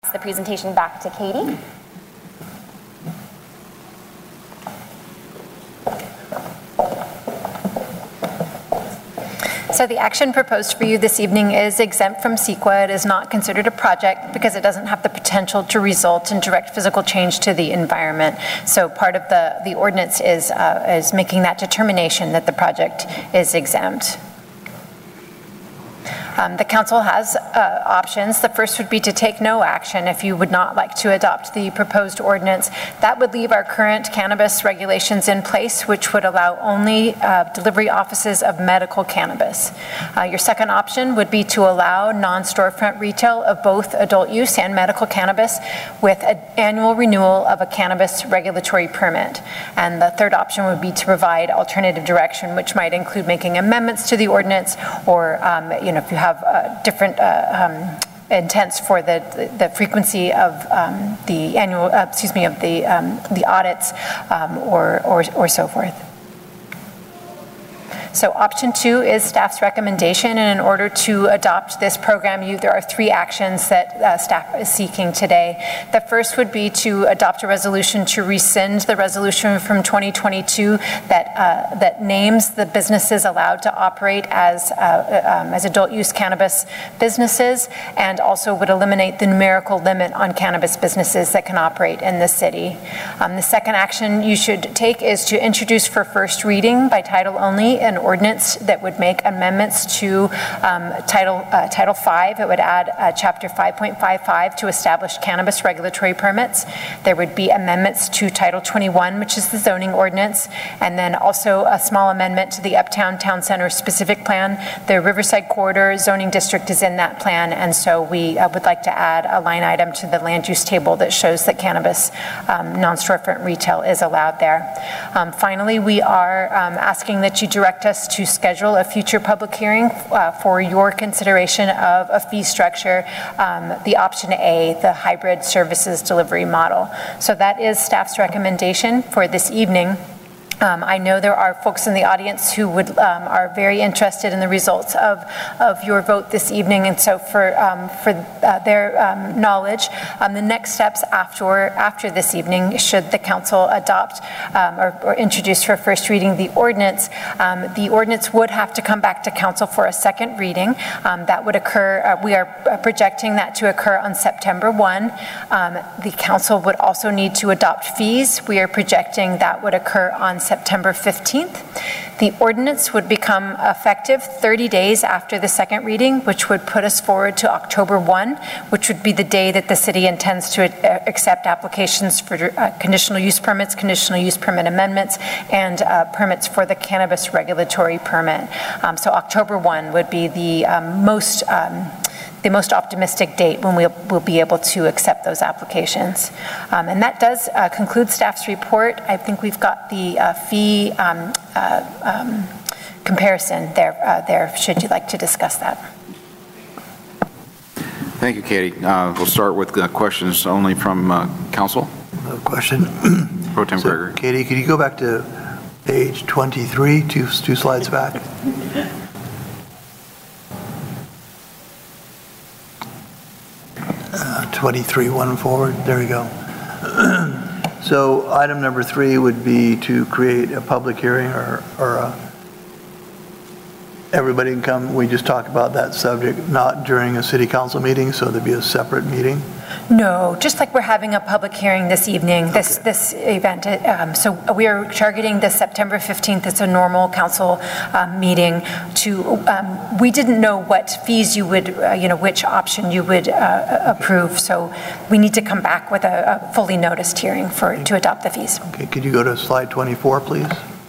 The presentation back to Katie. So the action proposed for you this evening is exempt from CEQA. It is not considered a project because it doesn't have the potential to result in direct physical change to the environment. So part of the ordinance is making that determination that the project is exempt. The council has options. The first would be to take no action if you would not like to adopt the proposed ordinance. That would leave our current cannabis regulations in place, which would allow only delivery offices of medical cannabis. Your second option would be to allow non-storefront retail of both adult use and medical cannabis with an annual renewal of a cannabis regulatory permit. And the third option would be to provide alternative direction, which might include making amendments to the ordinance or, if you have different intents for the frequency of the annual, the audits or so forth. So option 2 is staff's recommendation, and in order to adopt this program, there are 3 actions that staff is seeking today. The first would be to adopt a resolution to rescind the resolution from 2022 that names the businesses allowed to operate as adult use cannabis businesses, and also would eliminate the numerical limit on cannabis businesses that can operate in the city. The second action you should take is to introduce for first reading by title only an ordinance that would make amendments to Title 5. It would add Chapter 5.55 to establish cannabis regulatory permits. There would be amendments to Title 21, which is the zoning ordinance, and then also a small amendment to the Uptown Town Center specific plan. The Riverside Corridor zoning district is in that plan, and so we would like to add a line item to the land use table that shows that cannabis non-storefront retail is allowed there. Finally, we are asking that you direct us to schedule a future public hearing for your consideration of a fee structure, the option A, the hybrid services delivery model. So that is staff's recommendation for this evening. I know there are folks in the audience who are very interested in the results of your vote this evening, and so for their knowledge, the next steps after this evening, should the council adopt or introduce for first reading the ordinance would have to come back to council for a second reading. That would occur. We are projecting that to occur on September 1. The council would also need to adopt fees. We are projecting that would occur on September 15th. The ordinance would become effective 30 days after the second reading, which would put us forward to October 1, which would be the day that the city intends to accept applications for conditional use permits, conditional use permit amendments, and permits for the cannabis regulatory permit. So October 1 would be the most optimistic date when we'll be able to accept those applications. And that does conclude staff's report. I think we've got the fee comparison there, should you like to discuss that. Thank you, Katie. We'll start with questions only from council. No question. Pro Tem Gregory. Katie, could you go back to page 23, two slides back? 23, one forward. There we go. So item number 3 would be to create a public hearing or everybody can come. We just talk about that subject, not during a city council meeting, so there'd be a separate meeting. No, just like we're having a public hearing this evening, this event. So we are targeting the September 15th. It's a normal council meeting. We didn't know what fees you would, which option you would approve. So we need to come back with a fully noticed hearing to adopt the fees. Okay, could you go to slide 24, please?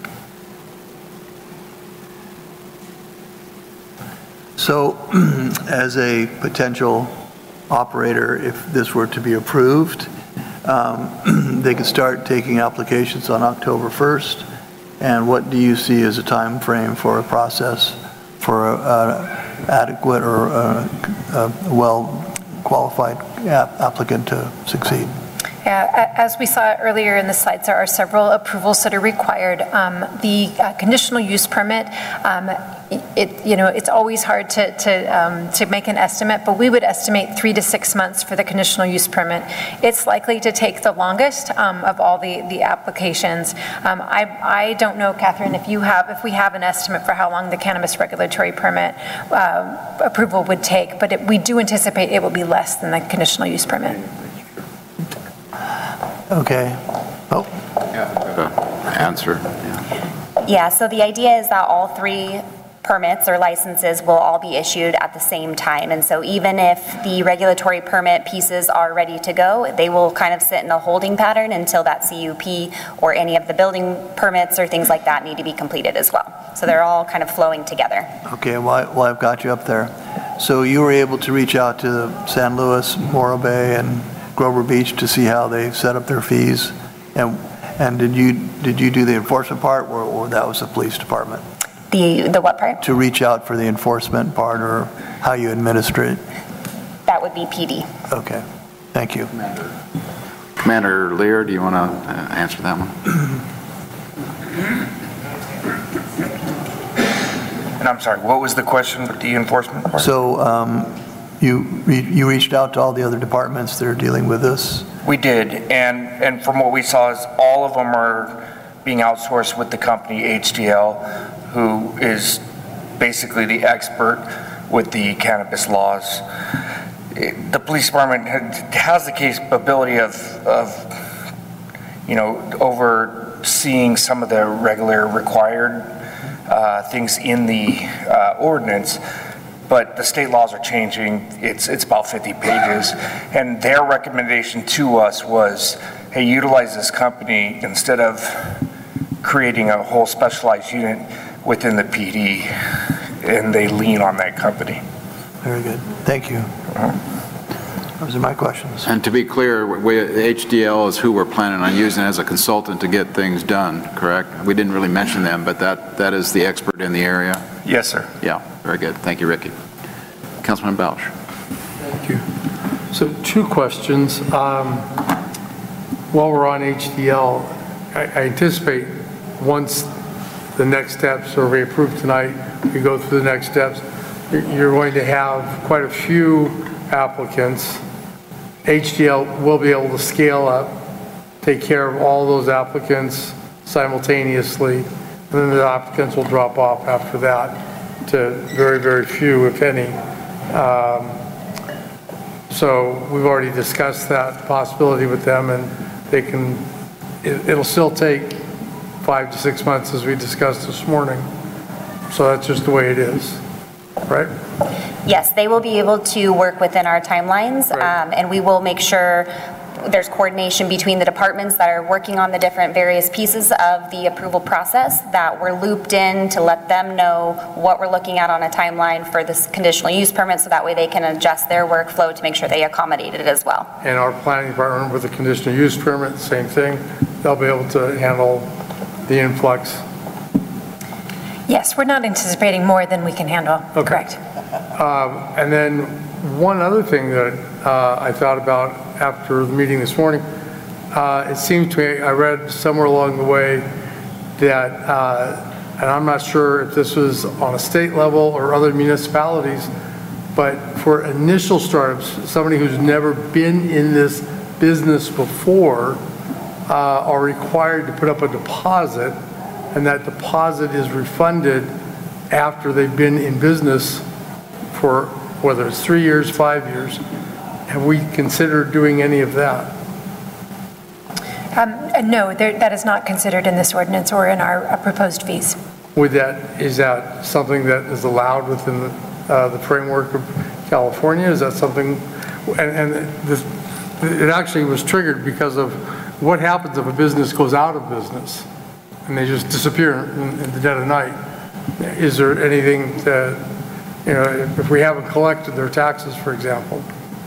So as a potential operator, if this were to be approved, they could start taking applications on October 1st. And what do you see as a time frame for a process for an adequate or a well-qualified applicant to succeed? As we saw earlier in the slides, there are several approvals that are required. The conditional use permit, it's always hard to make an estimate, but we would estimate 3 to 6 months for the conditional use permit. It's likely to take the longest of all the applications. I don't know, Catherine, if we have an estimate for how long the cannabis regulatory permit approval would take, but we do anticipate it will be less than the conditional use permit. Okay. Oh, Answer. Yeah, so the idea is that all 3 permits or licenses will all be issued at the same time. And so even if the regulatory permit pieces are ready to go, they will kind of sit in a holding pattern until that CUP or any of the building permits or things like that need to be completed as well. So they're all kind of flowing together. okay, well, I've got you up there. So you were able to reach out to San Luis, Morro Bay, and Grover Beach to see how they set up their fees? And did you do the enforcement part, or that was the police department? The what part? To reach out for the enforcement part, or how you administer it? That would be PD. Okay, thank you. Commander Lear, do you want to answer that one? And I'm sorry, what was the question with the enforcement part? So you reached out to all the other departments that are dealing with this? We did, and from what we saw is all of them are being outsourced with the company HDL, who is basically the expert with the cannabis laws. The police department has the capability of overseeing some of the regular required things in the ordinance, but the state laws are changing. It's about 50 pages, and their recommendation to us was, hey, utilize this company instead of creating a whole specialized unit within the PD, and they lean on that company. Very good, thank you. Those are my questions. And to be clear, HDL is who we're planning on using as a consultant to get things done, correct? We didn't really mention them, but that is the expert in the area? Yes, sir. Yeah, very good. Thank you, Ricky. Councilman Belch. Thank you. So 2 questions. While we're on HDL, I anticipate once the next steps are we approved tonight, we go through the next steps, you're going to have quite a few applicants. HDL will be able to scale up, take care of all those applicants simultaneously, and then the applicants will drop off after that to very, very few, if any. So we've already discussed that possibility with them, and it'll still take 5 to 6 months, as we discussed this morning. So that's just the way it is, right? Yes, they will be able to work within our timelines, Right. and we will make sure there's coordination between the departments that are working on the different various pieces of the approval process, that we're looped in to let them know what we're looking at on a timeline for this conditional use permit, so that way they can adjust their workflow to make sure they accommodate it as well. And our planning department with the conditional use permit, same thing. They'll be able to handle the influx. Yes, we're not anticipating more than we can handle. Okay. Correct. And then one other thing that I thought about after the meeting this morning, it seemed to me, I read somewhere along the way that, and I'm not sure if this was on a state level or other municipalities, but for initial startups, somebody who's never been in this business before are required to put up a deposit, and that deposit is refunded after they've been in business for whether it's 3 years, 5 years. Have we considered doing any of that? No, that is not considered in this ordinance or in our proposed fees. Is that something that is allowed within the framework of California? Is that something, it actually was triggered because of what happens if a business goes out of business and they just disappear in the dead of night? Is there anything that, if we haven't collected their taxes, for example?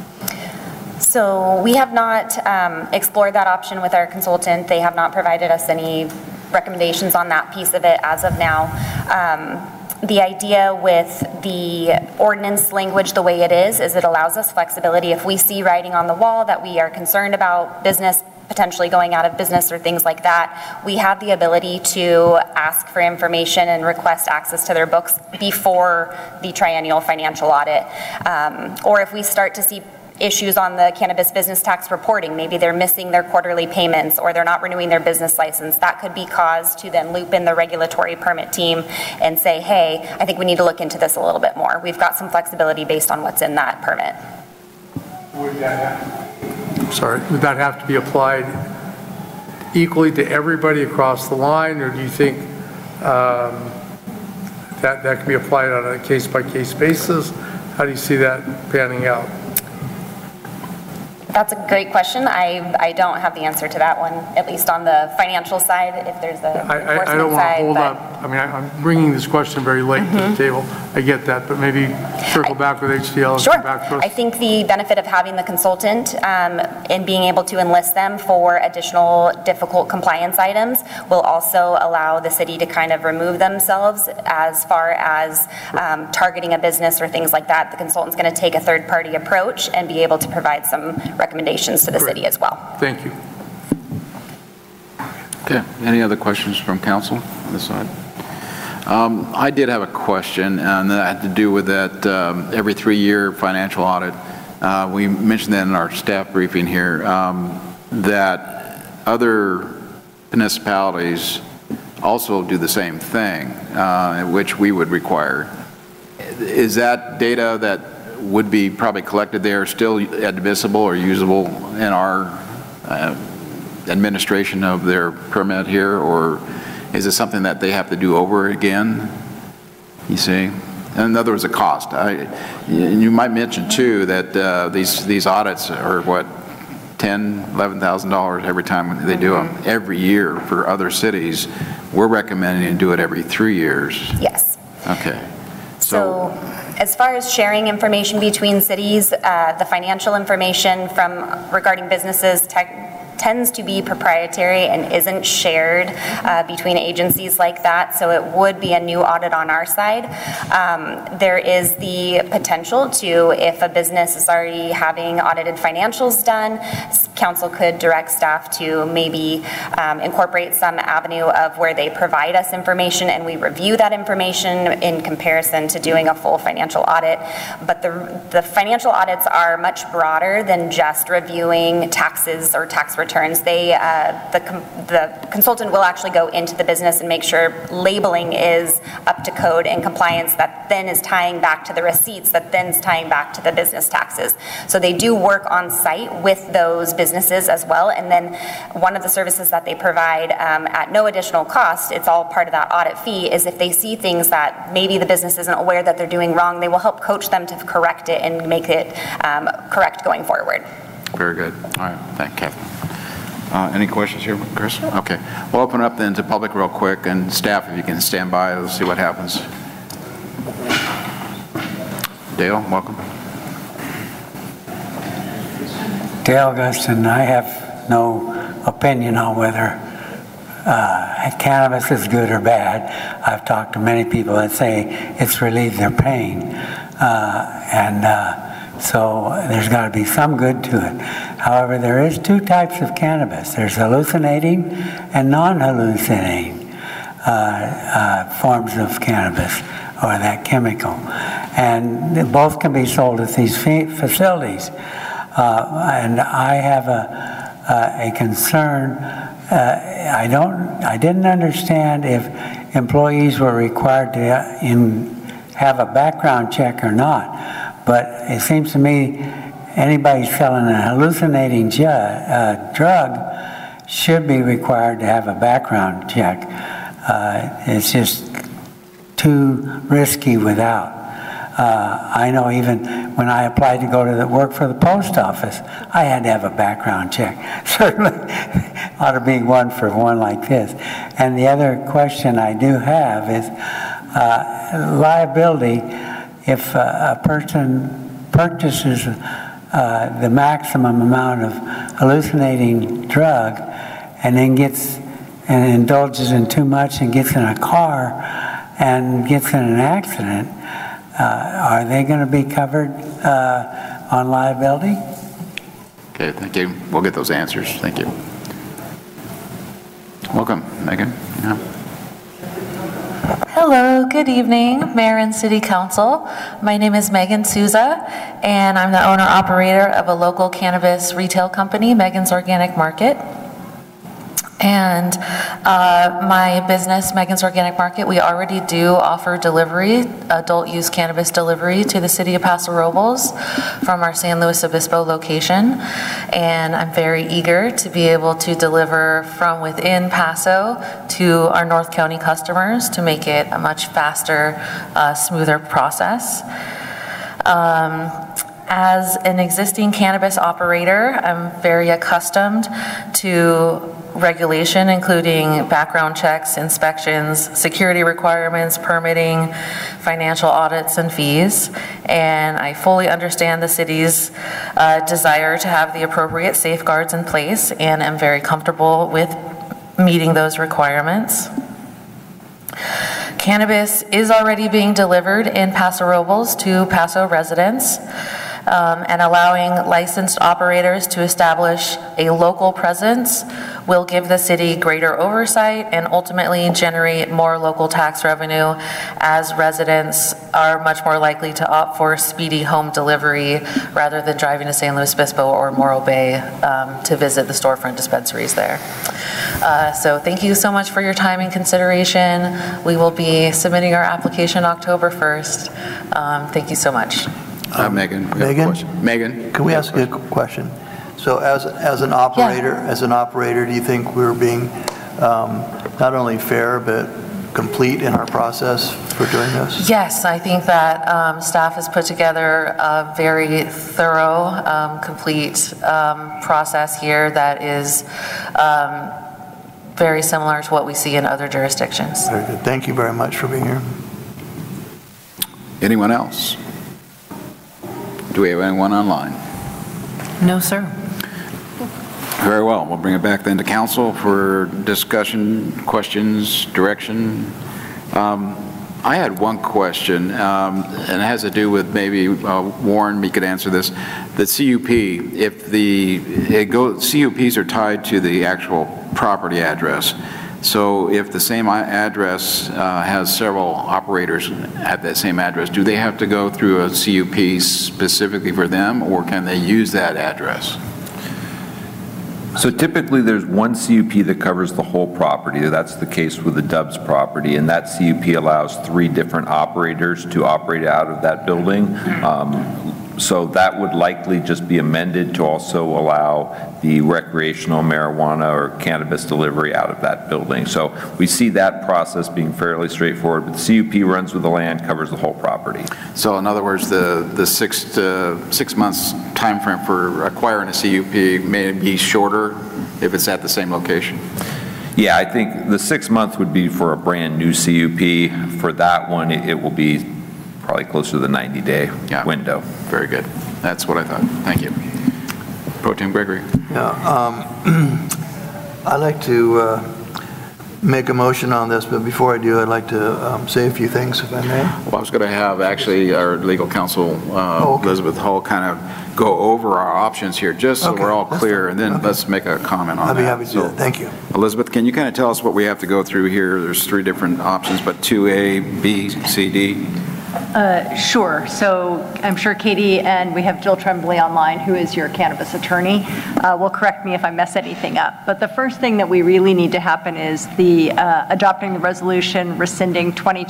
So we have not explored that option with our consultant. They have not provided us any recommendations on that piece of it as of now. The idea with the ordinance language the way it is it allows us flexibility. If we see writing on the wall that we are concerned about business potentially going out of business or things like that, we have the ability to ask for information and request access to their books before the triennial financial audit. Or if we start to see issues on the cannabis business tax reporting, maybe they're missing their quarterly payments or they're not renewing their business license, that could be cause to then loop in the regulatory permit team and say, hey, I think we need to look into this a little bit more. We've got some flexibility based on what's in that permit. Would that have to be applied equally to everybody across the line, or do you think that can be applied on a case-by-case basis? How do you see that panning out? That's a great question. I don't have the answer to that one, at least on the financial side, if there's a enforcement I don't want to side, hold but- up. I mean, I'm bringing this question very late to the table. I get that, but maybe circle back with HDL and Sure. come back to us. I think the benefit of having the consultant and being able to enlist them for additional difficult compliance items will also allow the city to kind of remove themselves as far as targeting a business or things like that. The consultant's going to take a third-party approach and be able to provide some recommendations to the city as well. Thank you. Okay, any other questions from council on this side? I did have a question, and that had to do with that every 3-year financial audit. We mentioned that in our staff briefing here, that other municipalities also do the same thing, which we would require. Is that data that would be probably collected there still admissible or usable in our administration of their permit here, or is it something that they have to do over again, you see? In other words, a cost. You might mention too that these audits are what, $10,000, $11,000 every time they do them, every year for other cities. We're recommending to do it every 3 years. Yes. Okay. So as far as sharing information between cities, the financial information regarding businesses tends to be proprietary and isn't shared between agencies like that, so it would be a new audit on our side. There is the potential to, if a business is already having audited financials done, council could direct staff to maybe incorporate some avenue of where they provide us information and we review that information in comparison to doing a full financial audit. But the financial audits are much broader than just reviewing taxes or tax returns. The consultant will actually go into the business and make sure labeling is up to code and compliance, that then is tying back to the receipts, that then is tying back to the business taxes. So they do work on site with those businesses as well. And then one of the services that they provide at no additional cost, it's all part of that audit fee, is if they see things that maybe the business isn't aware that they're doing wrong, they will help coach them to correct it and make it correct going forward. Very good. All right. Thank you, Catherine. Any questions here, Chris? Okay. We'll open up then to public real quick, and staff, if you can stand by, we'll see what happens. Dale, welcome. Dale Guston. I have no opinion on whether cannabis is good or bad. I've talked to many people that say it's relieved their pain. So there's got to be some good to it. However, there is 2 types of cannabis. There's hallucinating and non-hallucinating forms of cannabis, or that chemical. And both can be sold at these facilities. And I have a concern. I didn't understand if employees were required to have a background check or not. But it seems to me anybody selling a hallucinating drug should be required to have a background check. It's just too risky without. I know even when I applied to go to work for the post office, I had to have a background check. Certainly ought to be one for one like this. And the other question I do have is liability. If a person purchases the maximum amount of hallucinating drug and then indulges in too much and gets in a car and gets in an accident, are they going to be covered on liability? Okay, thank you. We'll get those answers. Thank you. Welcome, Megan. Yeah. Hello, good evening, Mayor and City Council. My name is Megan Souza, and I'm the owner-operator of a local cannabis retail company, Megan's Organic Market. And my business, Megan's Organic Market, we already do offer delivery, adult use cannabis delivery to the city of Paso Robles from our San Luis Obispo location. And I'm very eager to be able to deliver from within Paso to our North County customers to make it a much faster, smoother process. As an existing cannabis operator, I'm very accustomed to regulation, including background checks, inspections, security requirements, permitting, financial audits, and fees. And I fully understand the city's desire to have the appropriate safeguards in place, and am very comfortable with meeting those requirements. Cannabis is already being delivered in Paso Robles to Paso residents. And allowing licensed operators to establish a local presence will give the city greater oversight and ultimately generate more local tax revenue, as residents are much more likely to opt for speedy home delivery rather than driving to San Luis Obispo or Morro Bay to visit the storefront dispensaries there. So thank you so much for your time and consideration. We will be submitting our application October 1st. Thank you so much. Megan. Megan? Can we ask you a question? So as an operator, do you think we're being not only fair, but complete in our process for doing this? Yes, I think that staff has put together a very thorough, complete process here that is very similar to what we see in other jurisdictions. Very good. Thank you very much for being here. Anyone else? Do we have anyone online? No, sir. Very well. We'll bring it back then to council for discussion, questions, direction. I had one question, and it has to do with maybe Warren, you could answer this. The CUP, if CUPs are tied to the actual property address. So if the same address has several operators at that same address, do they have to go through a CUP specifically for them, or can they use that address? So typically there's one CUP that covers the whole property. That's the case with the Dubs property, and that CUP allows 3 different operators to operate out of that building. So that would likely just be amended to also allow the recreational marijuana or cannabis delivery out of that building. So we see that process being fairly straightforward, but the CUP runs with the land, covers the whole property. So in other words, the 6 months time frame for acquiring a CUP may be shorter if it's at the same location? Yeah, I think the 6 month would be for a brand new CUP. For that one, it will be probably closer to the 90-day window. Very good. That's what I thought. Thank you. Pro Tem Gregory. Yeah, I'd like to make a motion on this, but before I do, I'd like to say a few things, if I may. Well, I was going to have actually our legal counsel, Elizabeth Hull, kind of go over our options here, just so we're all clear, and then let's make a comment on that. I'd be happy to do that. Thank you. Elizabeth, can you kind of tell us what we have to go through here? There's 3 different options, but 2A, B, C, D. Sure. So I'm sure Katie and we have Jill Tremblay online, who is your cannabis attorney, will correct me if I mess anything up. But the first thing that we really need to happen is the adopting the resolution rescinding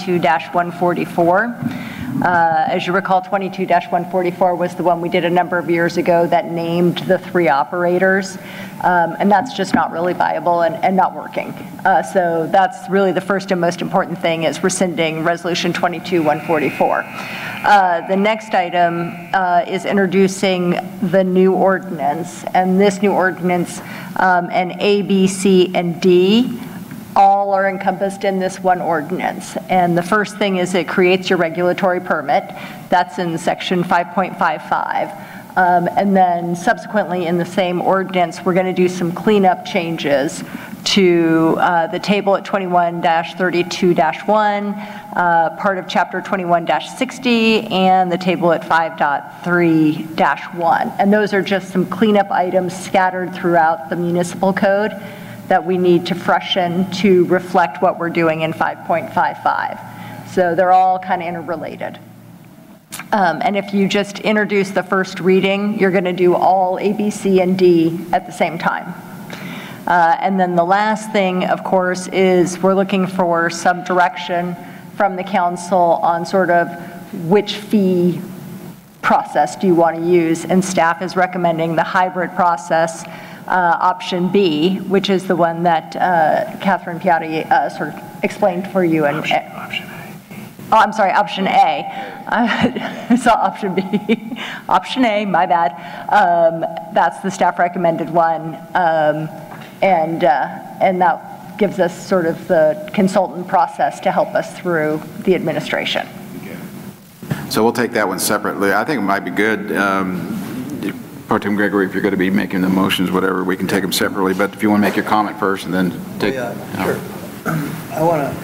22-144. As you recall, 22-144 was the one we did a number of years ago that named the 3 operators. And that's just not really viable and not working. So that's really the first and most important thing, is rescinding resolution 22-144. The next item is introducing the new ordinance, and this new ordinance and A, B, C, and D all are encompassed in this one ordinance. And the first thing is it creates your regulatory permit. That's in section 5.55. And then subsequently in the same ordinance, we're going to do some cleanup changes to the table at 21-32-1, part of chapter 21-60, and the table at 5.3-1. And those are just some cleanup items scattered throughout the municipal code that we need to freshen to reflect what we're doing in 5.55. So they're all kind of interrelated. And if you just introduce the first reading, you're going to do all A, B, C, and D at the same time. And then the last thing, of course, is we're looking for some direction from the council on sort of which fee process do you want to use. And staff is recommending the hybrid process, option B, which is the one that Catherine Piatti sort of explained for you. And option A. Oh, I'm sorry, option A. I saw option B. Option A, my bad. That's the staff recommended one. And that gives us sort of the consultant process to help us through the administration. So we'll take that one separately. I think it might be good, Pro Tem Gregory, if you're going to be making the motions, whatever, we can take them separately. But if you want to make your comment first and then take... Yeah, sure. I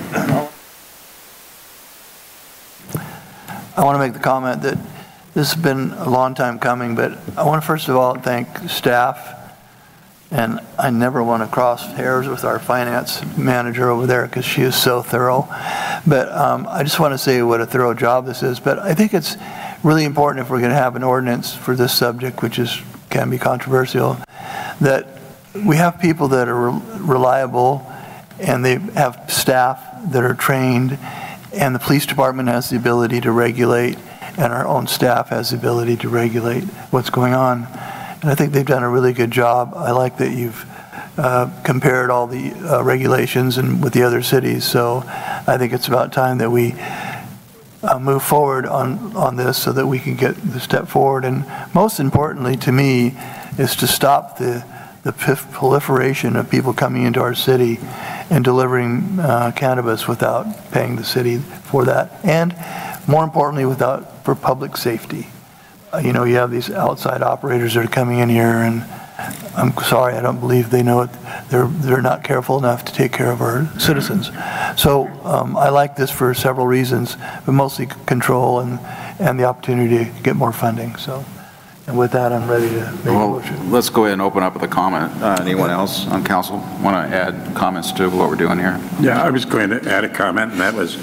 want to make the comment that this has been a long time coming, but I want to first of all thank staff, and I never want to cross hairs with our finance manager over there because she is so thorough. But I just want to say what a thorough job this is. But I think it's really important if we're going to have an ordinance for this subject, which can be controversial, that we have people that are reliable and they have staff that are trained, and the police department has the ability to regulate, and our own staff has the ability to regulate what's going on. And I think they've done a really good job. I like that you've compared all the regulations and with the other cities. So I think it's about time that we move forward on this so that we can get the step forward. And most importantly to me is to stop the proliferation of people coming into our city and delivering cannabis without paying the city for that. And more importantly, for public safety. You know, you have these outside operators that are coming in here, and I'm sorry, I don't believe they know it. They're not careful enough to take care of our citizens. So I like this for several reasons, but mostly control and the opportunity to get more funding. So, and with that, I'm ready to make a motion. Let's go ahead and open up with a comment. Anyone else on council want to add comments to what we're doing here? Yeah, I was going to add a comment, and that was,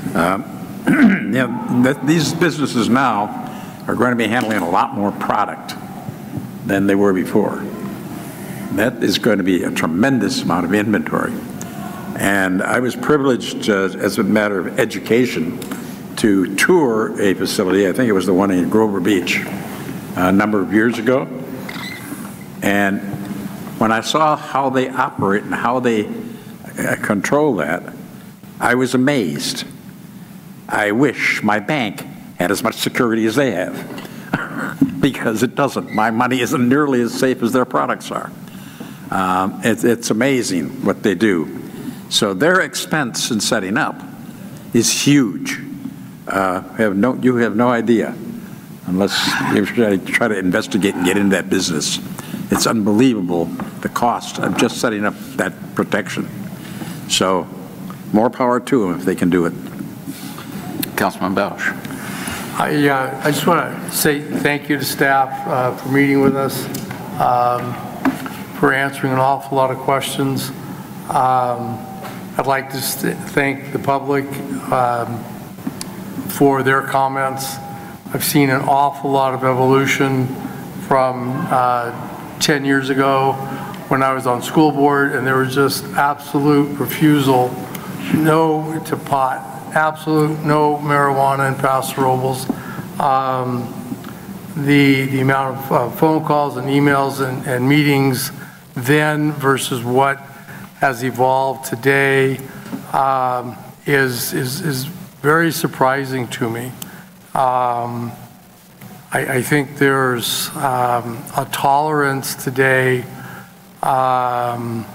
these businesses now are going to be handling a lot more product than they were before. That is going to be a tremendous amount of inventory. And I was privileged, as a matter of education, to tour a facility. I think it was the one in Grover Beach a number of years ago. And when I saw how they operate and how they control that, I was amazed. I wish my bank had as much security as they have, because it doesn't. My money isn't nearly as safe as their products are. It's amazing what they do. So their expense in setting up is huge. You have no idea unless you try to investigate and get into that business. It's unbelievable, the cost of just setting up that protection. So more power to them if they can do it. Councilman Bausch. I just want to say thank you to staff for meeting with us, for answering an awful lot of questions. I'd like to thank the public for their comments. I've seen an awful lot of evolution from 10 years ago when I was on school board, and there was just absolute refusal, no to pot, absolute no marijuana in Paso Robles. The amount of phone calls and emails and meetings then versus what has evolved today is very surprising to me. I think there's a tolerance today, an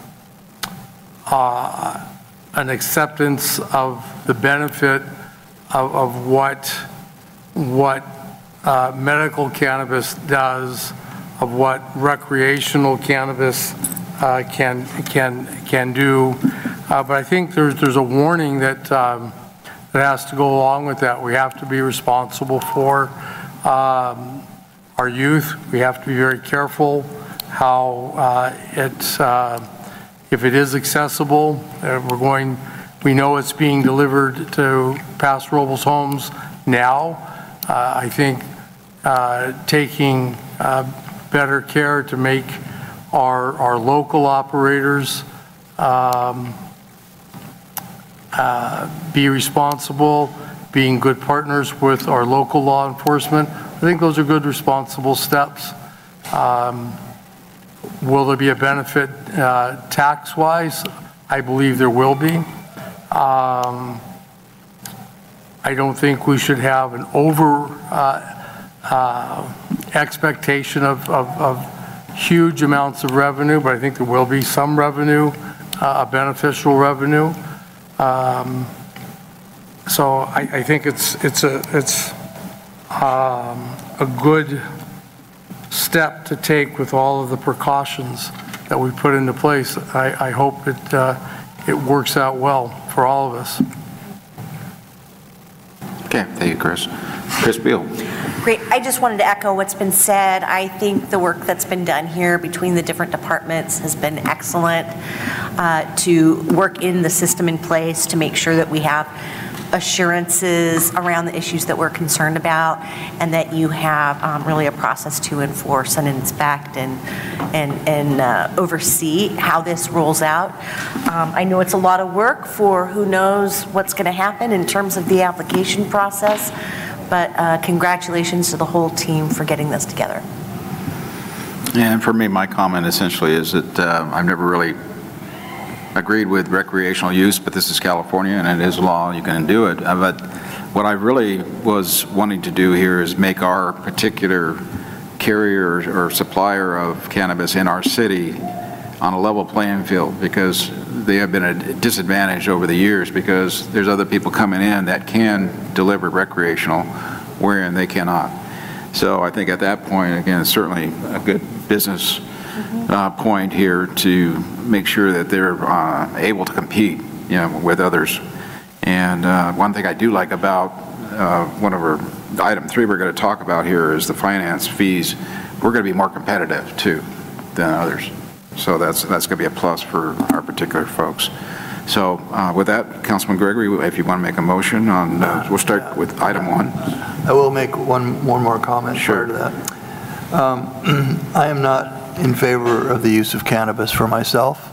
acceptance of the benefit of what medical cannabis does, of what recreational cannabis can do. But I think there's a warning that has to go along with that. We have to be responsible for our youth. We have to be very careful how if it is accessible, we know it's being delivered to Paso Robles homes now. I think taking better care to make our local operators be responsible, being good partners with our local law enforcement. I think those are good, responsible steps. Will there be a benefit tax-wise? I believe there will be. I don't think we should have an expectation of huge amounts of revenue, but I think there will be some revenue, beneficial revenue. So I think it's a good step to take with all of the precautions that we put into place. I hope it works out well for all of us. Okay, thank you, Chris. Chris Beal. Great. I just wanted to echo what's been said. I think the work that's been done here between the different departments has been excellent to work in the system in place to make sure that we have assurances around the issues that we're concerned about, and that you have really a process to enforce and inspect and oversee how this rolls out. I know it's a lot of work for who knows what's going to happen in terms of the application process, but congratulations to the whole team for getting this together. And for me, my comment essentially is that I've never really agreed with recreational use, but this is California and it is law, you can do it. But what I really was wanting to do here is make our particular carrier or supplier of cannabis in our city on a level playing field, because they have been a disadvantage over the years because there's other people coming in that can deliver recreational wherein they cannot. So I think at that point, again, it's certainly a good business point here to make sure that they're able to compete, with others. And one thing I do like about one of our item 3 we're going to talk about here is the finance fees. We're going to be more competitive too than others. So that's going to be a plus for our particular folks. So with that, Councilman Gregory, if you want to make a motion on, we'll start with item 1. I will make one more comment prior to that. I am not in favor of the use of cannabis for myself,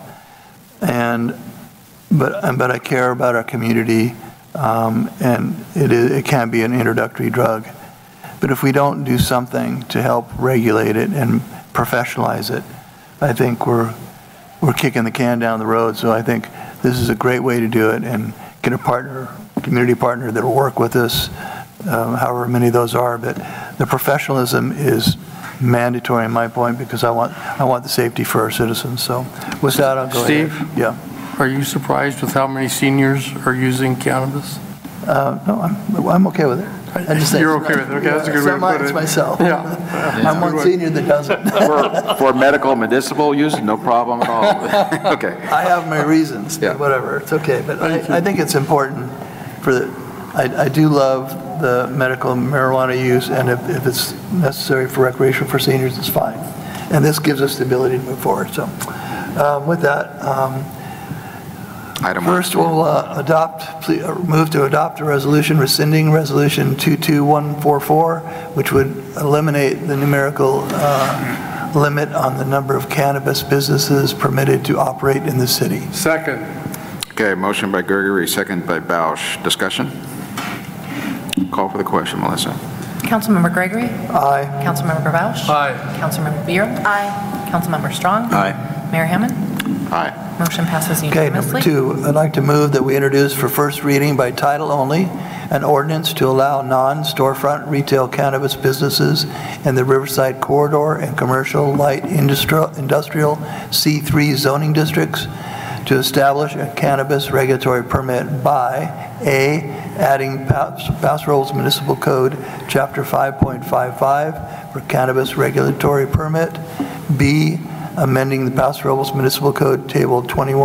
but I care about our community, and it can be an introductory drug. But if we don't do something to help regulate it and professionalize it, I think we're kicking the can down the road. So I think this is a great way to do it and get a community partner that will work with us, however many of those are. But the professionalism is mandatory in my point, because I want the safety for our citizens. So with that, I'll go ahead. Steve? Yeah. Are you surprised with how many seniors are using cannabis? No, I'm okay with it. I just think You're okay with it? Okay, that's a good way to put it. It's myself. Yeah. I'm one senior that doesn't. For medical medicinal use, no problem at all. Okay. I have my reasons, whatever, it's okay. But I think it's important I do love the medical marijuana use, and if it's necessary for recreation for seniors, it's fine. And this gives us the ability to move forward. So with that, first we'll move to adopt a resolution rescinding Resolution 22144, which would eliminate the numerical limit on the number of cannabis businesses permitted to operate in the city. Second. Okay, motion by Gregory, second by Bausch. Discussion? Call for the question, Melissa. Councilmember Gregory? Aye. Councilmember Bausch? Aye. Councilmember Beal? Aye. Councilmember Strong? Aye. Mayor Hammond? Aye. Motion passes Okay, unanimously. number 2, I'd like to move that we introduce for first reading by title only an ordinance to allow non-storefront retail cannabis businesses in the Riverside Corridor and Commercial Light Industrial C3 zoning districts to establish a cannabis regulatory permit by A, adding Paso Robles Municipal Code Chapter 5.55 for cannabis regulatory permit, B, amending the Paso Robles Municipal Code Table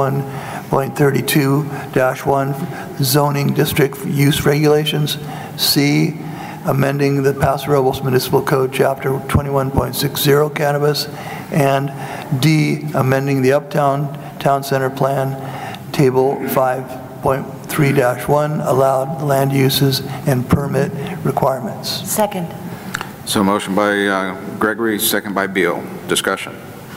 21.32-1 zoning district use regulations. C, amending the Paso Robles Municipal Code Chapter 21.60 cannabis. And D, amending the Uptown Town Center Plan Table 5.3-1 allowed land uses and permit requirements. Second. So motion by Gregory, second by Beal. Discussion.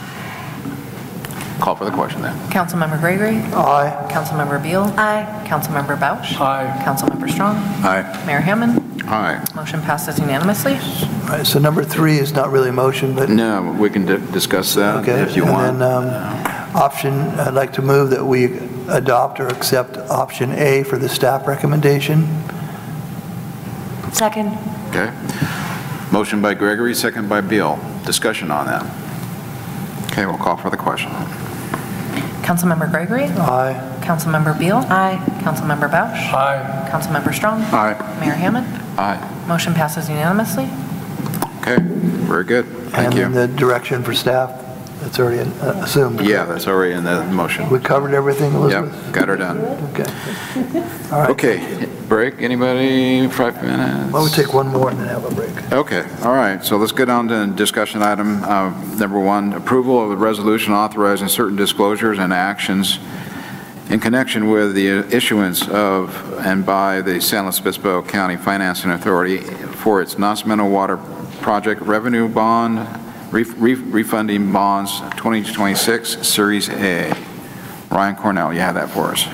Call for the question then. Councilmember Gregory? Aye. Councilmember Beal? Aye. Councilmember Bausch? Aye. Councilmember Strong? Aye. Mayor Hammond? Aye. Motion passes unanimously. All right, so number 3 is not really a motion, but No, we can discuss that okay. if you and want. then I'd like to move that we adopt or accept option A for the staff recommendation. Second. Okay. Motion by Gregory, second by Beal. Discussion on that. Okay, we'll call for the question. Councilmember Gregory? Aye. Councilmember Beal? Aye. Councilmember Bausch? Aye. Councilmember Strong? Aye. Mayor Hammond? Aye. Motion passes unanimously. Okay, very good. Thank And you. then the direction for staff, that's already assumed. Yeah, that's already in the motion. We covered everything, Elizabeth? Yep, got her done. Okay. All right. Okay, break. Anybody? 5 minutes? Why don't we take one more and then have a break? Okay, all right, so let's get on to discussion item number 1, approval of the resolution authorizing certain disclosures and actions in connection with the issuance of and by the San Luis Obispo County Financing Authority for its Nacimiento Water Project Revenue Bond, Refunding Bonds 2026, Series A. Ryan Cornell, you have that for us.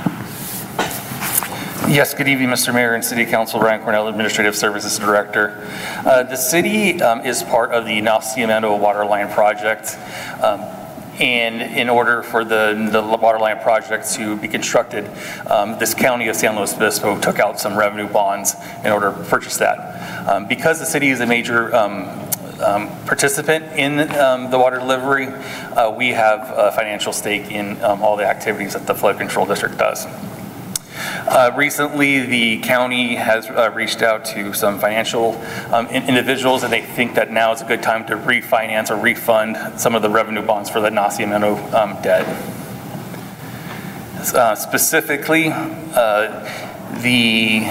Yes, good evening, Mr. Mayor and City Council. Ryan Cornell, Administrative Services Director. The city is part of the Nacimiento Water Line Project. And in order for the water line project to be constructed, this county of San Luis Obispo took out some revenue bonds in order to purchase that. Because the city is a major participant in the water delivery, we have a financial stake in all the activities that the flood control district does. Recently, the county has reached out to some financial individuals, and they think that now is a good time to refinance or refund some of the revenue bonds for the Nacimiento debt. Specifically, the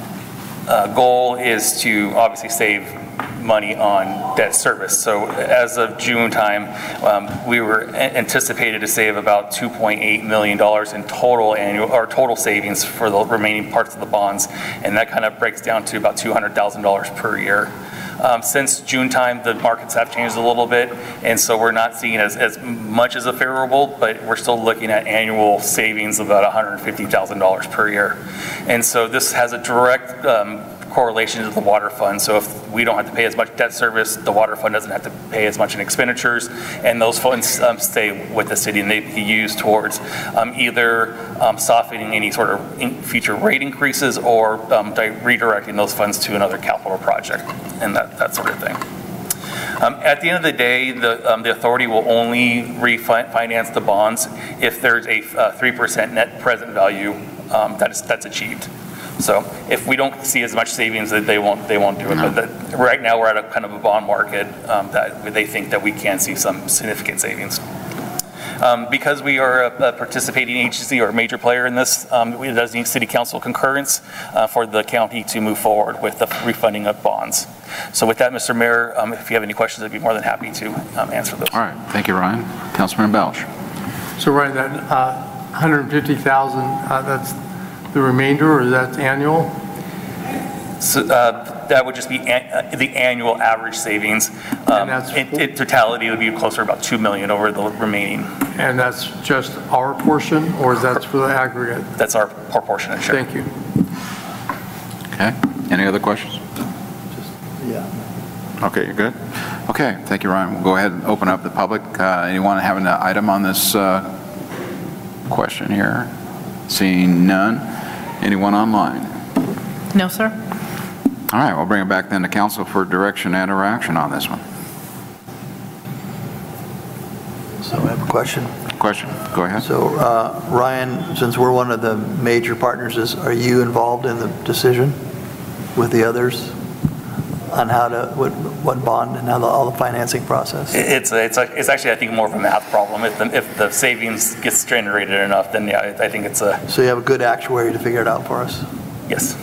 goal is to obviously save money on debt service. So as of June time, we were anticipated to save about $2.8 million in total savings for the remaining parts of the bonds, and that kind of breaks down to about $200,000 per year. Since June time, the markets have changed a little bit, and so we're not seeing as much as a favorable, but we're still looking at annual savings of about $150,000 per year. And so this has a direct correlation to the water fund. So if we don't have to pay as much debt service, the water fund doesn't have to pay as much in expenditures, and those funds stay with the city, and they be used towards either softening any sort of future rate increases or redirecting those funds to another capital project and that sort of thing. At the end of the day, the authority will only refinance the bonds if there's a 3% net present value that's achieved. So if we don't see as much savings, that they won't do it. But right now we're at a kind of a bond market that they think that we can see some significant savings. Because we are a participating agency or a major player in this, it does need city council concurrence for the county to move forward with the refunding of bonds. So with that, Mr. Mayor, if you have any questions, I'd be more than happy to answer those. All right, thank you, Ryan. Councilman Belch. So Ryan, that $150,000, that's the remainder, or that's annual? So that would just be the annual average savings. In totality, it would be closer to about $2 million over the remaining. And that's just our portion, or is that for the aggregate? That's our proportionate share. Thank you. Okay, any other questions? Yeah. Okay, you're good? Okay, thank you, Ryan. We'll go ahead and open up the public. Anyone have an item on this question here? Seeing none. Anyone online? No, sir. All right, we'll bring it back then to council for direction and or action on this one. So I have a question. Question, go ahead. So Ryan, since we're one of the major partners, are you involved in the decision with the others? on how to, what bond and how all the financing process? It's actually, I think, more of a math problem. If the savings gets generated enough, then yeah, I think it's a... So you have a good actuary to figure it out for us? Yes.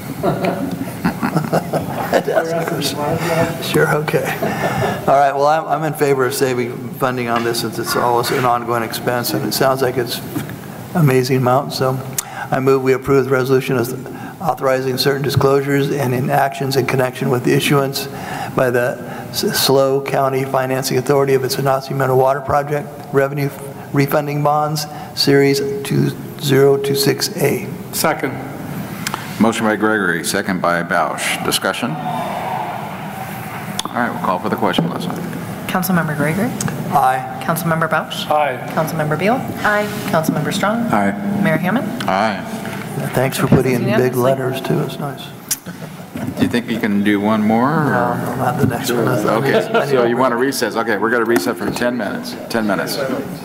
Sure, okay. All right, well, I'm in favor of saving funding on this since it's always an ongoing expense, and it sounds like it's amazing amount, so I move we approve the resolution as authorizing certain disclosures and in actions in connection with the issuance by the SLO County Financing Authority of its Anasi Mineral Water Project revenue refunding bonds, Series 2026A. Second. Motion by Gregory, second by Bausch. Discussion? All right, we'll call for the question, Leslie. Councilmember Gregory? Aye. Councilmember Bausch? Aye. Councilmember Beal? Aye. Councilmember Strong? Aye. Mayor Hammond? Aye. Thanks for putting in big letters, too. It's nice. Do you think you can do one more? No, not the next one. Okay, so you want to recess? Okay, we're going to recess for 10 minutes. 10 minutes.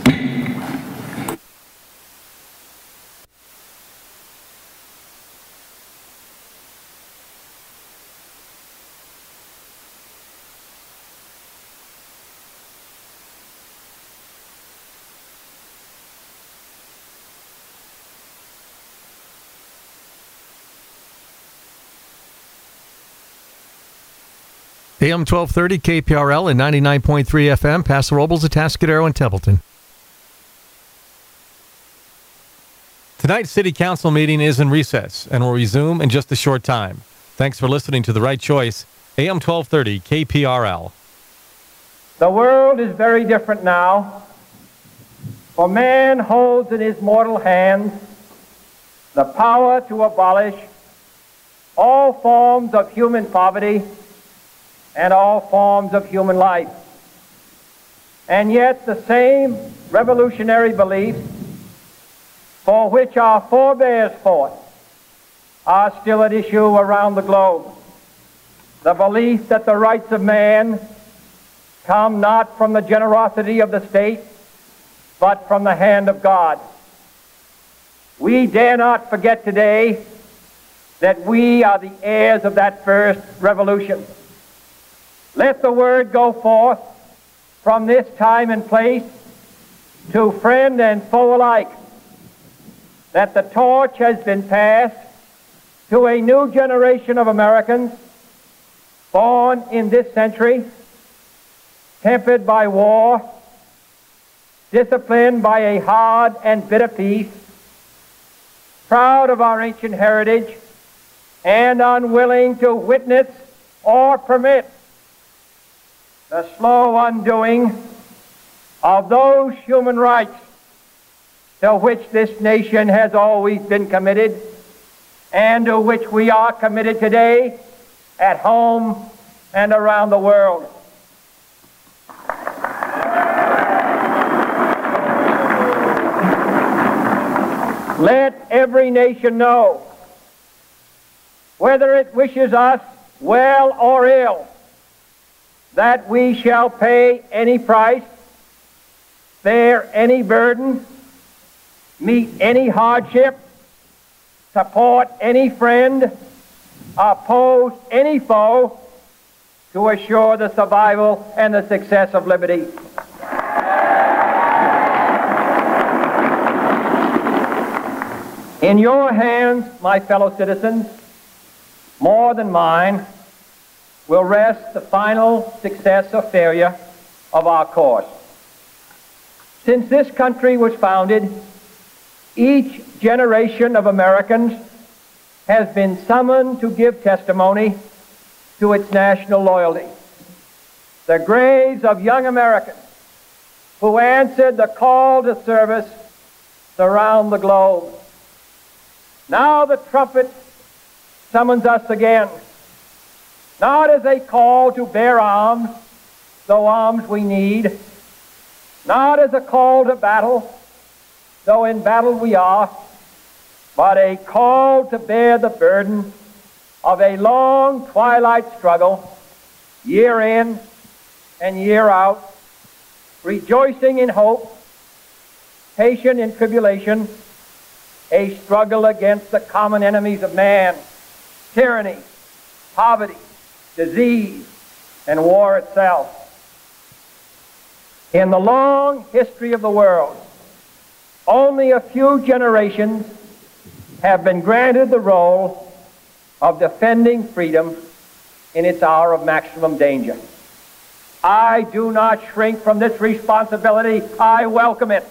AM 1230 KPRL and 99.3 FM, Paso Robles, Atascadero, and Templeton. Tonight's City Council meeting is in recess and will resume in just a short time. Thanks for listening to The Right Choice, AM 1230 KPRL. The world is very different now, for man holds in his mortal hands the power to abolish all forms of human poverty and all forms of human life. And yet the same revolutionary beliefs for which our forebears fought are still at issue around the globe. The belief that the rights of man come not from the generosity of the state, but from the hand of God. We dare not forget today that we are the heirs of that first revolution. Let the word go forth from this time and place to friend and foe alike that the torch has been passed to a new generation of Americans born in this century, tempered by war, disciplined by a hard and bitter peace, proud of our ancient heritage, and unwilling to witness or permit the slow undoing of those human rights to which this nation has always been committed and to which we are committed today at home and around the world. Let every nation know, whether it wishes us well or ill, that we shall pay any price, bear any burden, meet any hardship, support any friend, oppose any foe to assure the survival and the success of liberty. In your hands, my fellow citizens, more than mine, will rest the final success or failure of our course. Since this country was founded, each generation of Americans has been summoned to give testimony to its national loyalty. The graves of young Americans who answered the call to service surround the globe. Now the trumpet summons us again, not as a call to bear arms, though arms we need, not as a call to battle, though in battle we are, but a call to bear the burden of a long twilight struggle, year in and year out, rejoicing in hope, patient in tribulation, a struggle against the common enemies of man, tyranny, poverty, disease, and war itself. In the long history of the world, only a few generations have been granted the role of defending freedom in its hour of maximum danger. I do not shrink from this responsibility. I welcome it.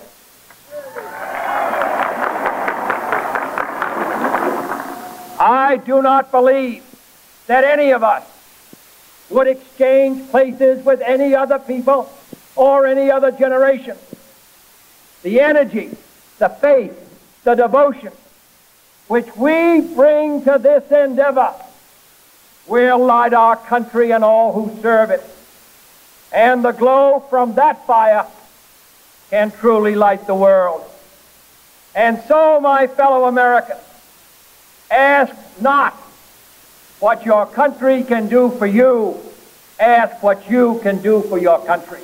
I do not believe that any of us would exchange places with any other people or any other generation. The energy, the faith, the devotion which we bring to this endeavor will light our country and all who serve it. And the glow from that fire can truly light the world. And so, my fellow Americans, ask not what your country can do for you, ask what you can do for your country.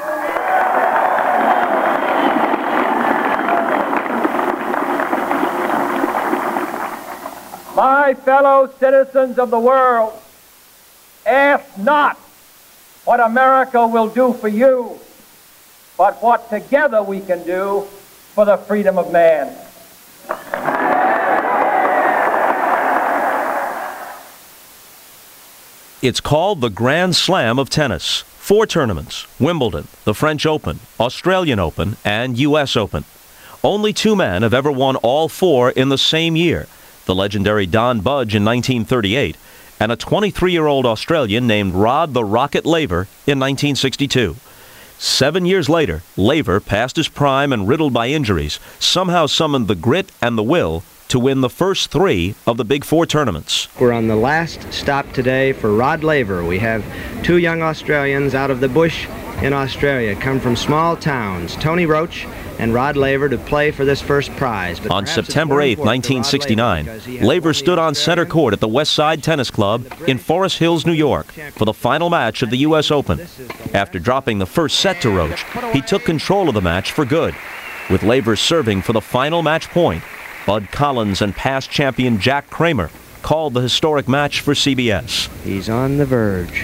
My fellow citizens of the world, ask not what America will do for you, but what together we can do for the freedom of man. It's called the Grand Slam of tennis. 4 tournaments: Wimbledon, the French Open, Australian Open, and U.S. Open. Only 2 men have ever won all 4 in the same year: the legendary Don Budge in 1938 and a 23-year-old Australian named Rod the Rocket Laver in 1962. 7 years later, Laver, past his prime and riddled by injuries, somehow summoned the grit and the will to win the first 3 of the Big 4 tournaments. We're on the last stop today for Rod Laver. We have 2 young Australians out of the bush in Australia, come from small towns, Tony Roach and Rod Laver, to play for this first prize. But on September 8, 1969, Laver stood on center court at the West Side Tennis Club in Forest Hills, New York, for the final match of the U.S. Open. After dropping the first set to Roach, he took control of the match for good, with Laver serving for the final match point. Bud Collins and past champion Jack Kramer called the historic match for CBS. He's on the verge.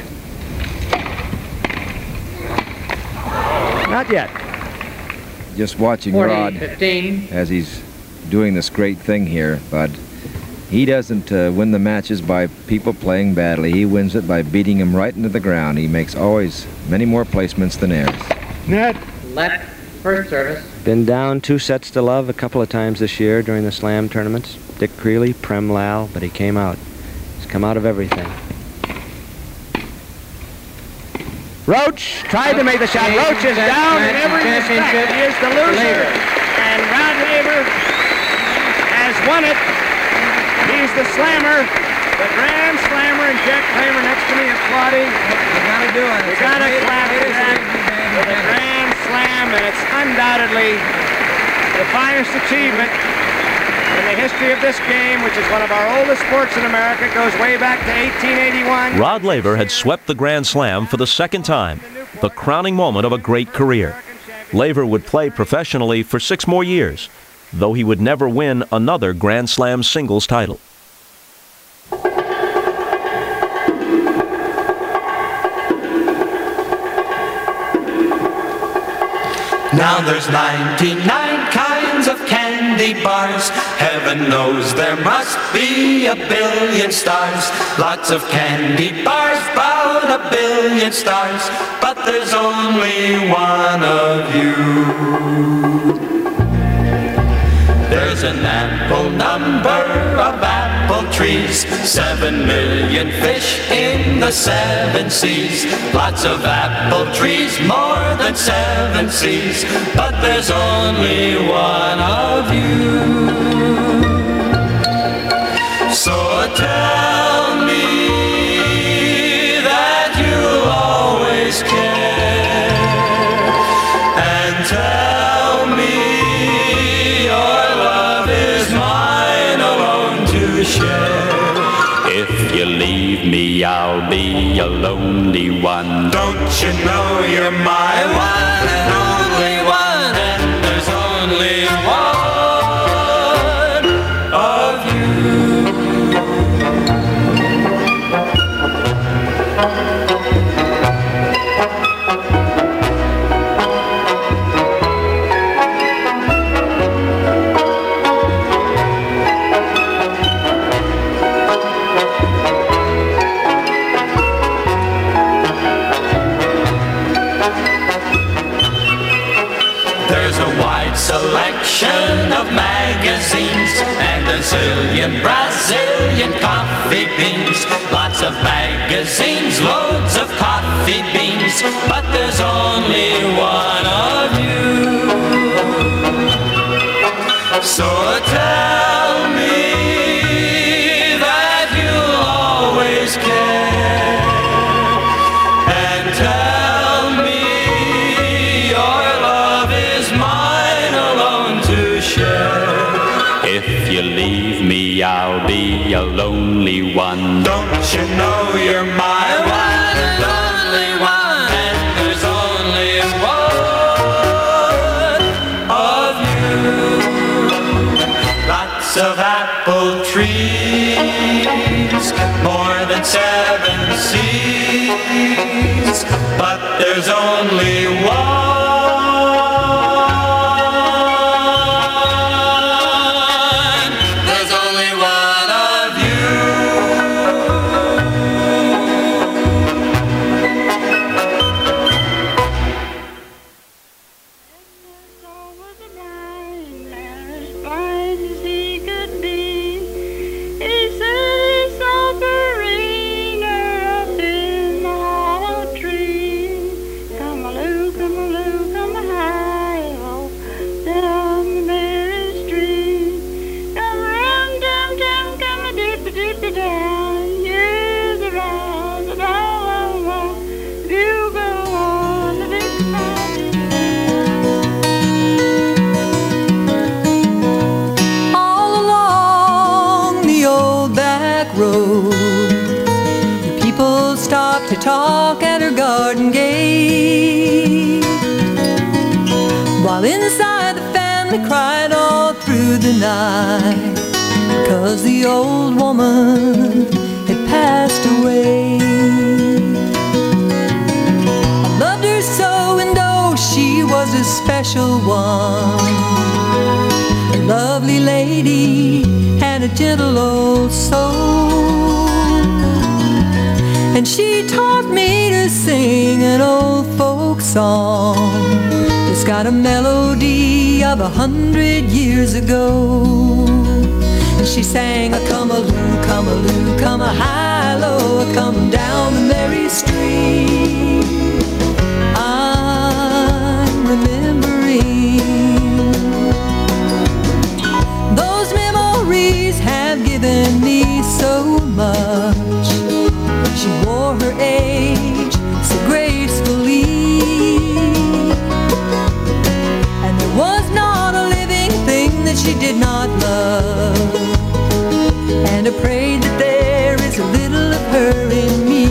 Not yet. Just watching Rod as he's doing this great thing here, Bud. He doesn't win the matches by people playing badly. He wins it by beating him right into the ground. He makes always many more placements than errors. Net. Let first service. Been down 2 sets to love a couple of times this year during the Slam tournaments. Dick Creeley, Prem Lal, but he came out. He's come out of everything. Roach tried to make the shot. Roach is down in every respect. He is the loser. And Rod Laver has won it. He's the slammer, the Grand Slammer, and Jack Kramer next to me applauding. You gotta do it. You gotta clap for Jack for the Grand Slam, and it's undoubtedly the finest achievement in the history of this game, which is one of our oldest sports in America, goes way back to 1881. Rod Laver had swept the Grand Slam for the second time, the crowning moment of a great career. Laver would play professionally for 6 more years, though he would never win another Grand Slam singles title. Now there's 99 kinds of candy bars. Heaven knows there must be a billion stars. Lots of candy bars, about a billion stars. But there's only one of you. There's an ample number of apple trees, 7 million fish in the 7 seas. Lots of apple trees, more than 7 seas, but there's only one of you. So tell me that you'll always care, and tell me your love is mine alone to share. If you leave me, I'll be a lonely one. Don't you know you're my one and only one, and there's only one of you. collection of magazines and a zillion Brazilian coffee beans. Lots of magazines, loads of coffee beans, but there's only one of you. So tell me that you'll always care, and tell me your love is mine alone to share. If you leave me, I'll be a lonely one. Don't you know you're my one and only one, and there's only one of you. Lots of apple trees, more than 7 seas, but there's only one. There's only one of All along the old back road, the people stopped to talk at her garden gate, while inside the family cried all through the night, 'cause the old woman had passed away. I loved her so, and oh, she was a special one, a lovely lady and a gentle old soul. And she taught me to sing an old folk song that's got a melody of 100 years ago. And she sang a come-a-loo, come-a-loo, come-a-high-low, come down the merry street. I'm remembering those memories have given me so much. She wore her age so gracefully, and there was not a living thing that she did not love. And I pray that there is a little of her in me.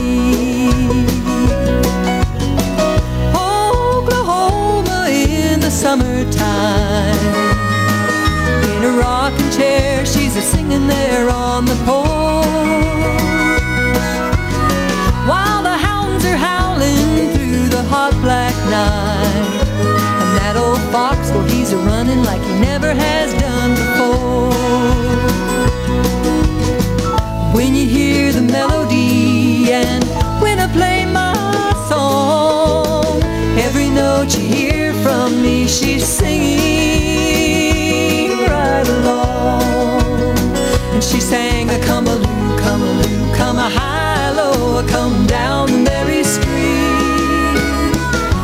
Oklahoma in the summertime, in a rocking chair, she's a-singing there on the porch, while the hounds are howling through the hot black night, and that old fox, well, he's a-running like he never has done before. When you hear the melody and when I play my song, every note you hear from me, she's singing right along. And she sang a come-a-loo, come-a-loo, come-a-high-low, come down the merry street.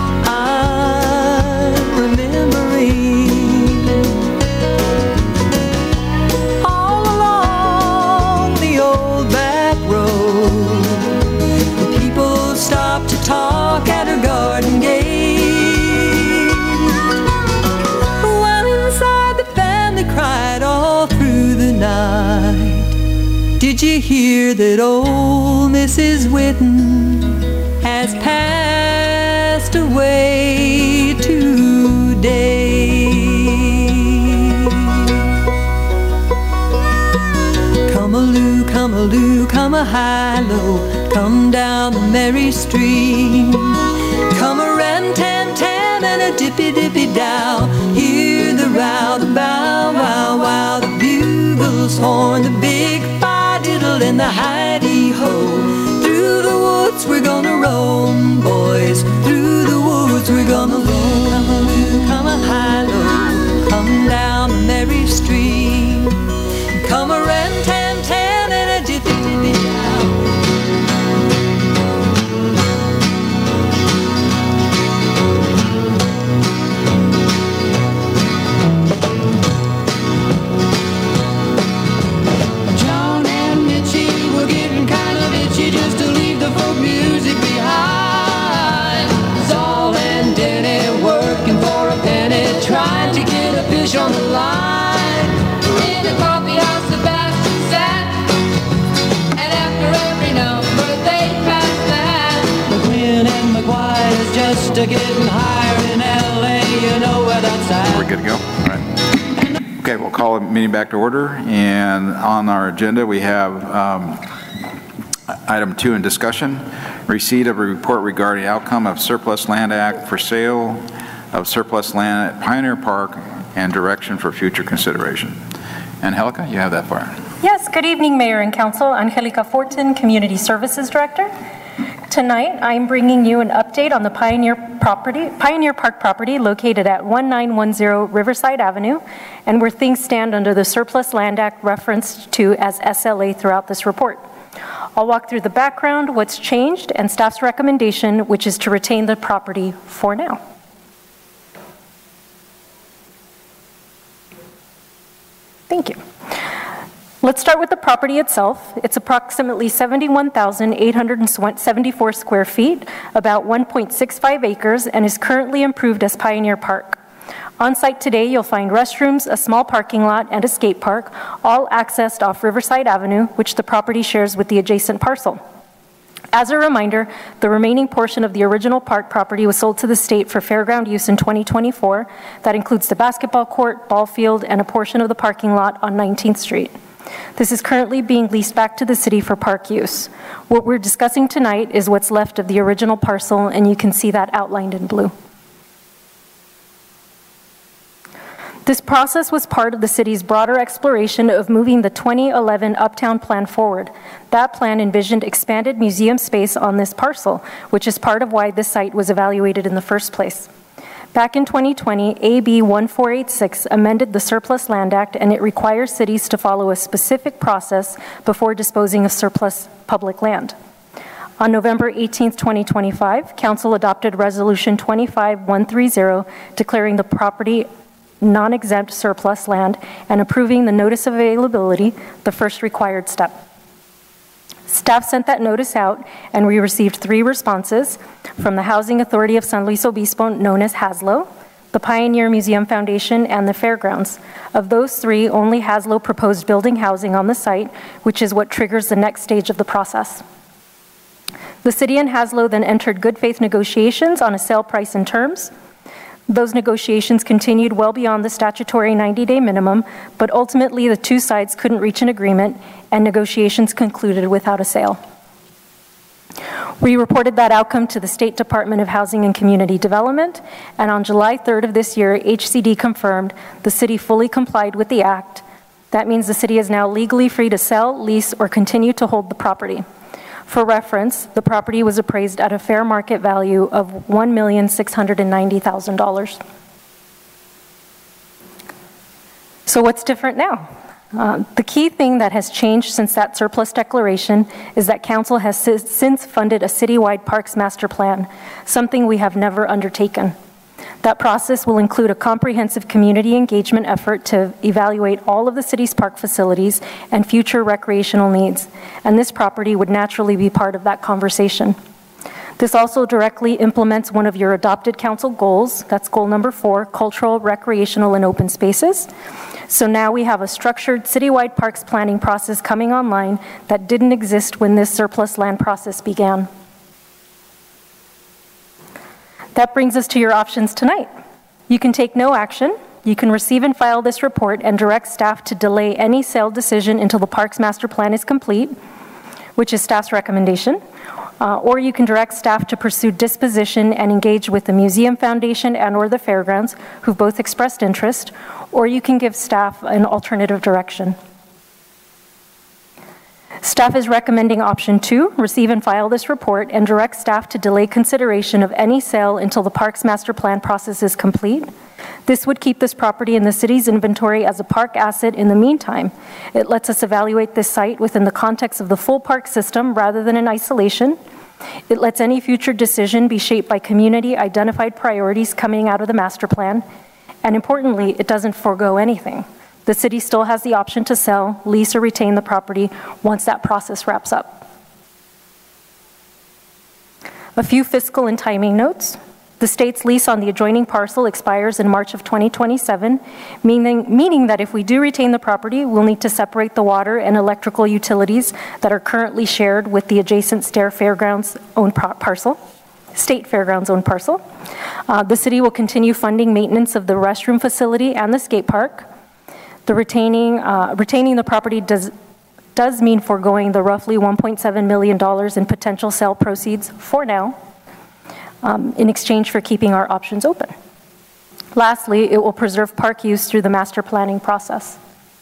I'm remembering all along the old back road, the people stopped to talk at her garden gate, while inside the family cried all through the night. Did you hear that old Mrs. Whitten has passed away today? Come-a-loo, come-a-loo, come-a-high-low, come down the merry stream. Come-a-ram-tam-tam and a dippy-dippy-dow, hear the row, the bow-wow-wow, the bugle's horn, the big fi-diddle and the hidey-ho. Through the woods we're gonna roam, boys, through the woods we're gonna roam. Come-a-loo, come-a-high-low, come down stream. Come a ran tan tan and a jiffy jiffy down. John and Mitchie were getting kind of itchy just to leave the folk music behind. Saul and Denny working for a penny, trying to get a fish on the line. In a coffee house, Sebastian sat, and after every number they passed that. McQueen and McGuire's just a getting higher in LA, you know where that's at. We're good to go? All right. Okay, we'll call the meeting back to order. And on our agenda, we have item 2 in discussion, receipt of a report regarding outcome of surplus land act for sale of surplus land at Pioneer Park and direction for future consideration. Angelica, you have that far. Yes, good evening, Mayor and Council. Angelica Fortin, Community Services Director. Tonight, I'm bringing you an update on the Pioneer Park property located at 1910 Riverside Avenue, and where things stand under the Surplus Land Act referenced to as SLA throughout this report. I'll walk through the background, what's changed, and staff's recommendation, which is to retain the property for now. Thank you. Let's start with the property itself. It's approximately 71,874 square feet, about 1.65 acres, and is currently improved as Pioneer Park. On site today, you'll find restrooms, a small parking lot, and a skate park, all accessed off Riverside Avenue, which the property shares with the adjacent parcel. As a reminder, the remaining portion of the original park property was sold to the state for fairground use in 2024. That includes the basketball court, ball field, and a portion of the parking lot on 19th Street. This is currently being leased back to the city for park use. What we're discussing tonight is what's left of the original parcel, and you can see that outlined in blue. This process was part of the city's broader exploration of moving the 2011 Uptown Plan forward. That plan envisioned expanded museum space on this parcel, which is part of why this site was evaluated in the first place. Back in 2020, AB 1486 amended the Surplus Land Act, and it requires cities to follow a specific process before disposing of surplus public land. On November 18, 2025, Council adopted Resolution 25130, declaring the property non-exempt surplus land and approving the notice of availability, the first required step. Staff sent that notice out, and we received 3 responses from the Housing Authority of San Luis Obispo, known as HASLO, the Pioneer Museum Foundation, and the Fairgrounds. Of those 3, only HASLO proposed building housing on the site, which is what triggers the next stage of the process. The city and HASLO then entered good faith negotiations on a sale price and terms. Those negotiations continued well beyond the statutory 90-day minimum, but ultimately the 2 sides couldn't reach an agreement, and negotiations concluded without a sale. We reported that outcome to the State Department of Housing and Community Development, and on July 3rd of this year, HCD confirmed the city fully complied with the act. That means the city is now legally free to sell, lease, or continue to hold the property. For reference, the property was appraised at a fair market value of $1,690,000. So what's different now? The key thing that has changed since that surplus declaration is that Council has since funded a citywide parks master plan, something we have never undertaken. That process will include a comprehensive community engagement effort to evaluate all of the city's park facilities and future recreational needs, and this property would naturally be part of that conversation. This also directly implements one of your adopted council goals, that's goal number 4, cultural, recreational, and open spaces. So now we have a structured citywide parks planning process coming online that didn't exist when this surplus land process began. That brings us to your options tonight. You can take no action. You can receive and file this report and direct staff to delay any sale decision until the Parks Master Plan is complete, which is staff's recommendation. Or you can direct staff to pursue disposition and engage with the Museum Foundation and/or the Fairgrounds, who've both expressed interest, or you can give staff an alternative direction. Staff is recommending option 2, receive and file this report, and direct staff to delay consideration of any sale until the park's master plan process is complete. This would keep this property in the city's inventory as a park asset in the meantime. It lets us evaluate this site within the context of the full park system rather than in isolation. It lets any future decision be shaped by community-identified priorities coming out of the master plan. And importantly, it doesn't forego anything. The city still has the option to sell, lease, or retain the property once that process wraps up. A few fiscal and timing notes. The state's lease on the adjoining parcel expires in March of 2027, meaning that if we do retain the property, we'll need to separate the water and electrical utilities that are currently shared with the adjacent State Fairgrounds owned parcel. The city will continue funding maintenance of the restroom facility and the skate park. The retaining the property does mean foregoing the roughly $1.7 million in potential sale proceeds for now, in exchange for keeping our options open. Lastly, it will preserve park use through the master planning process.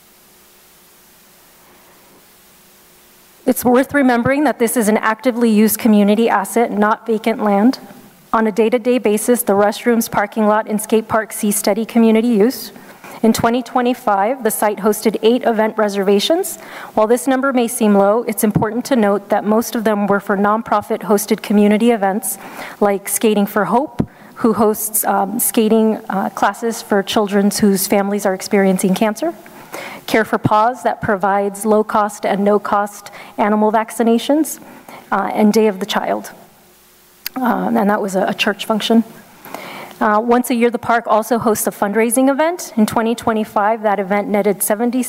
It's worth remembering that this is an actively used community asset, not vacant land. On a day-to-day basis, the restrooms, parking lot, and skate park see steady community use. In 2025, the site hosted 8 event reservations. While this number may seem low, it's important to note that most of them were for nonprofit hosted community events like Skating for Hope, who hosts skating classes for children whose families are experiencing cancer. Care for Paws, that provides low-cost and no-cost animal vaccinations, and Day of the Child. And that was a church function. Once a year, the park also hosts a fundraising event. In 2025, that event netted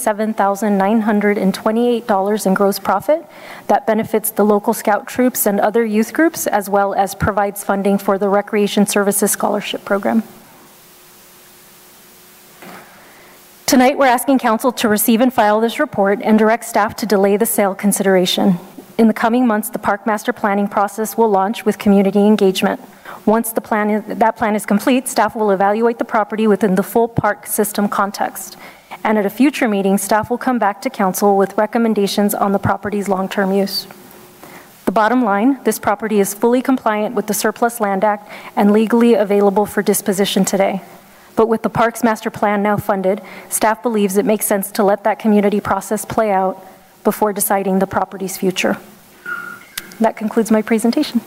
$77,928 in gross profit. That benefits the local scout troops and other youth groups, as well as provides funding for the Recreation Services Scholarship Program. Tonight, we're asking council to receive and file this report and direct staff to delay the sale consideration. In the coming months, the park master planning process will launch with community engagement. Once that plan is complete, staff will evaluate the property within the full park system context. And at a future meeting, staff will come back to council with recommendations on the property's long-term use. The bottom line, this property is fully compliant with the Surplus Land Act and legally available for disposition today. But with the park's master plan now funded, staff believes it makes sense to let that community process play out before deciding the property's future. That concludes my presentation.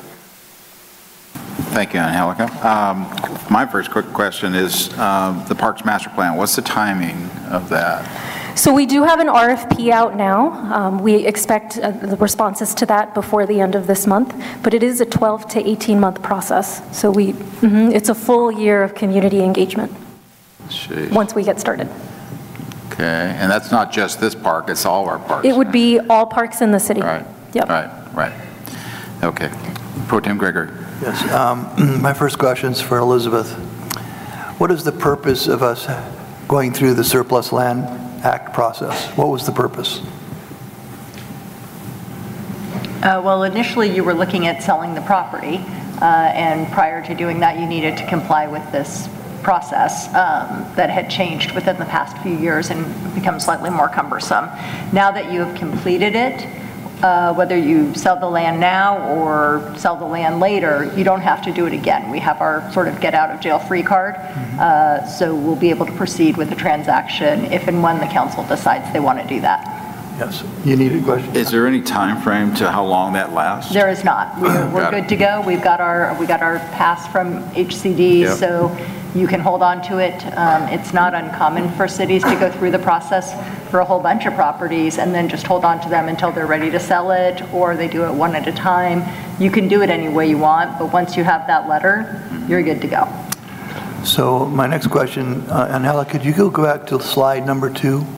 Thank you, Angelica. My first quick question is the park's master plan. What's the timing of that? So we do have an RFP out now. We expect the responses to that before the end of this month, but it is a 12 to 18 month process. So it's a full year of community engagement. Jeez. Once we get started. Okay, and that's not just this park, it's all of our parks. It would be all parks in the city. Right. Yep. Right. Okay. Pro Tem Gregory. Yes, my first question is for Elizabeth. What is the purpose of us going through the Surplus Land Act process? What was the purpose? Well, initially you were looking at selling the property, and prior to doing that, you needed to comply with this process that had changed within the past few years and become slightly more cumbersome. Now that you have completed it, whether you sell the land now or sell the land later, you don't have to do it again. We have our sort of get out of jail free card, so we'll be able to proceed with the transaction if and when the council decides they want to do that. Yes, you need a question. Is there any time frame to how long that lasts? There is not. We're good to go. We got our pass from HCD, Yep. so you can hold on to it. It's not uncommon for cities to go through the process for a whole bunch of properties and then just hold on to them until they're ready to sell it, or they do it one at a time. You can do it any way you want, but once you have that letter, you're good to go. So my next question, Angela, could you go back to slide number 2?